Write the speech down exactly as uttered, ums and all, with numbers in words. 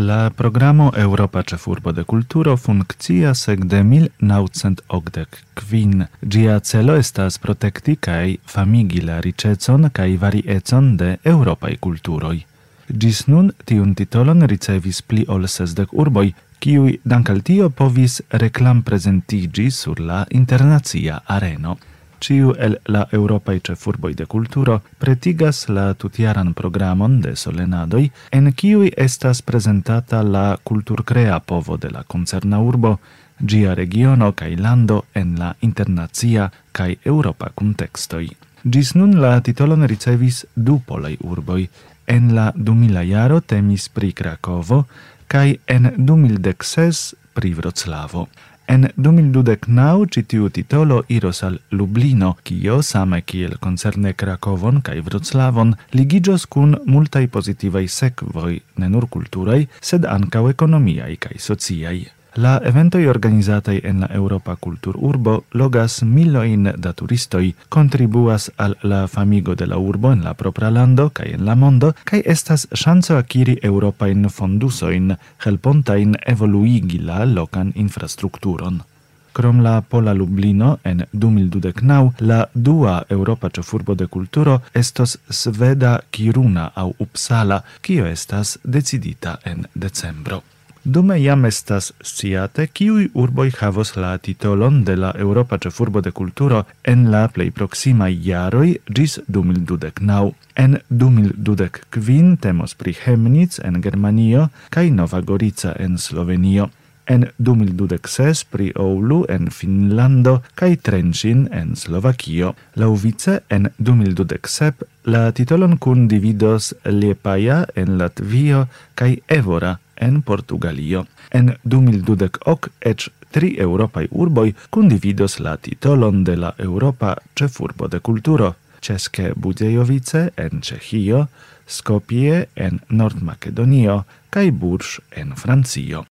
La programo Europa Ĉefurbo de Kulturo funkcias ekde mil naŭcent okdek kvin. Ĝia celo estas protekti kaj famigi la riĉecon kaj variecon de eŭropaj kulturoj. Ĝis nun tiun titolon ricevis pli ol sesdek urboj, kiuj dank al tio povis reklamprezentiĝi sur la internacia areno. Ciu el la Europaj Ĉefurboj de Kulturo pretigas la tutjaran programon de solenadoj, en kiuj estas prezentata la kulturkrea povo de la koncerna urbo, ĝia regiono kaj lando en la internacia kaj eŭropa kuntekstoj. Ĝis nun la titolon ricevis du polaj urboj. En la dumila jaro temis pri Krakovo kaj en du mil dek ses pri Vroclavo. En du mil dudek naŭ ĉi tiu titolo iros al Lublino, kio same kiel koncerne Krakovon kaj Vroclavon ligiĝos kun multaj pozitivaj sekvoj, ne nur kulturaj, sed ankaŭ ekonomiaj kaj sociaj. La eventoj organizataj en la Eŭropa kultururbo logas milojn da turistoj, kontribuas al la famigo de la urbo en la propra lando kaj en la mondo, kaj estas ŝanco akiri eŭropajn fondusojn, helpontajn evoluigi la lokan infrastrukturon. Krom la pola Lublino en du mil dudek naŭ, la dua Eŭropa Ĉefurbo de Kulturo estos sveda Kiruna aŭ Uppsala, kio estas decidita en decembro. Dume jam estas sciate, kiuj urboj havos la titolon de la Eŭropa Ĉefurbo de Kulturo en la plej proksimaj jaroj ĝis du mil dudek naŭ. En du mil dudek kvin temos pri Chemnitz en Germanio kaj Nova Gorica en Slovenio. En du mil dudek ses pri Oulu en Finnlando kaj Trenčín en Slovakio. Laŭvice en du mil dudek sep la titolon kundividos Liepaja en Latvio kaj Evora en Portugalio. En du mil dudek ok eĉ tri eŭropaj urboj kundividos la titolon de la Eŭropa Ĉefurbo de Kulturo: České Budějovice en Ĉeĥio, Skopje en Nord-Makedonio kaj Burĝ en Francio.